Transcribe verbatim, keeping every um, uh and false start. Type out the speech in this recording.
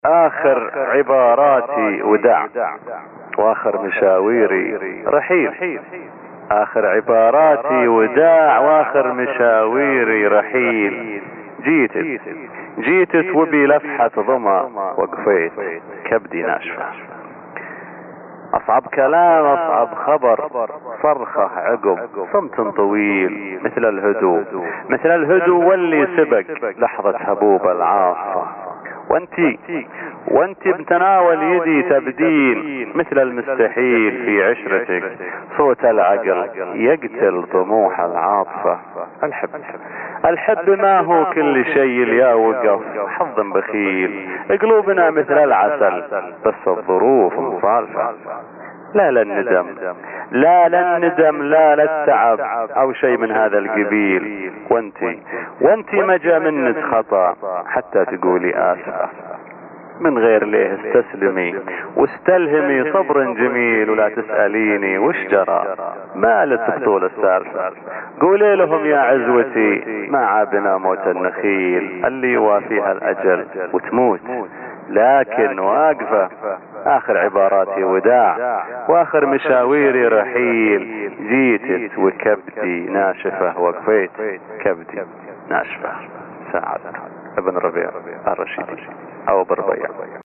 آخر عباراتي وداع، واخر مشاويري رحيل. آخر عباراتي وداع، واخر مشاويري رحيل. جيتت جيتت وبي لفحة ظما، وقفيت كبدي ناشفة. أصعب كلام، أصعب خبر، صرخة عقب صمت طويل، مثل الهدوء مثل الهدوء واللي سبق لحظة هبوب العاصفة. وانتي وانتي بتناول يدي تبدين مثل المستحيل في عشرتك. صوت العقل يقتل طموح العاطفة. الحب الحب ما هو كل شيء يا وقف حظ بخيل. قلوبنا مثل العسل بس الظروف مصالفة. لا للندم لا للندم لا للتعب او شيء من هذا القبيل. وانتي وانتي ما جاء منك خطأ حتى تقولي آسفة. من غير ليه استسلمي واستلهمي صبر جميل، ولا تسأليني وش جرى مالت بطول السالفة. قولي لهم يا عزوتي ما عابنا موت النخيل اللي يوافيها الأجل وتموت لكن واقفة. آخر عباراتي وداع، واخر مشاويري رحيل. جيتت وكبدي ناشفة، وقفيت كبدي ناشفة. سعد ابن ربيع الرشيدي أو بربيع.